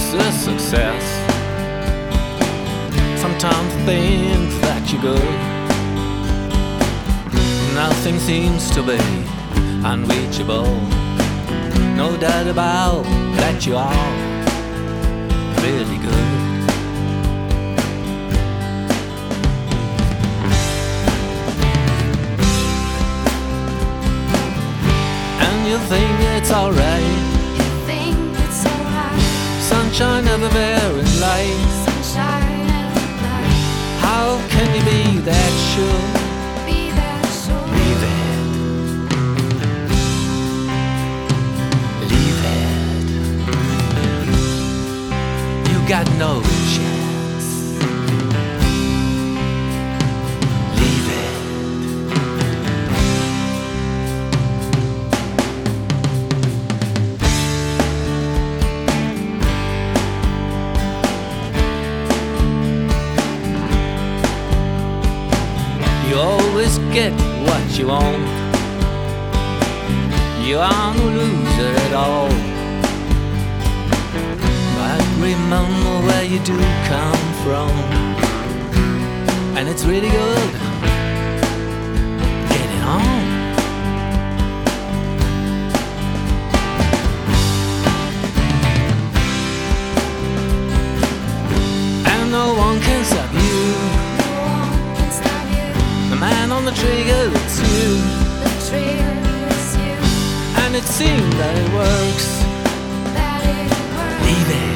makes a success. Sometimes think that you're good. Nothing seems to be unreachable. No doubt about that you are really good. And you think it's alright. You think it's alright. Sunshine everywhere in light. Sunshine everywhere. How can you be that sure? Be that sure. Leave it. Leave it. You got no chance. Leave it. You always get what you want. You are no loser at all. But remember where you do come from, and it's really good. Get it on. And no one can stop you. No one can stop you. The man on the trigger, it's you. The trigger is you. And it seems that it works. That it works. Leave it.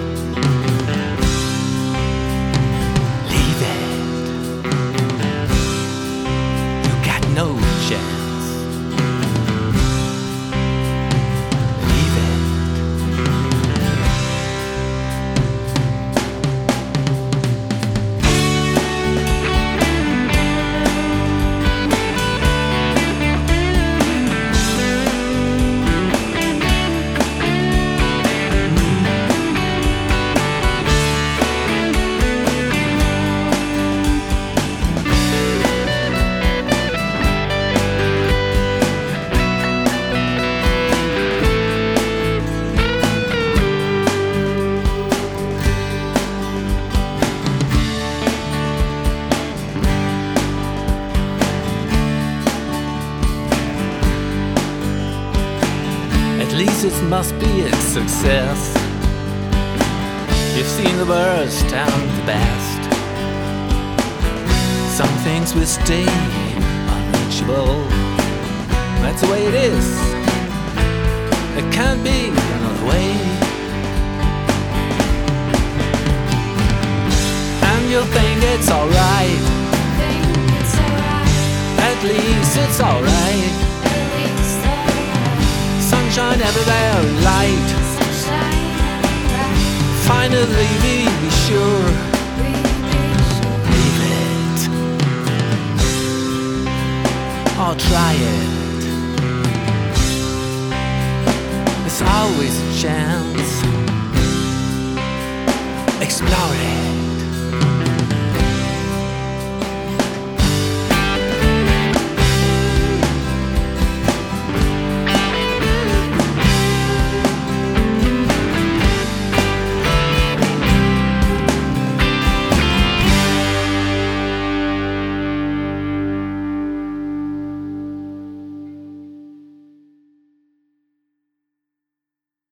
Leave it. You got no chance. Leave it. At least it must be a success. You've seen the worst and the best. Some things will stay unreachable. That's the way it is. It can't be another way. And you think it's alright. Think it's alright. At least it's alright. At least alright. Sunshine everywhere, light. Sunshine everywhere. Finally be sure. We be sure. Leave it. Or try it. There's always a chance. Explore it.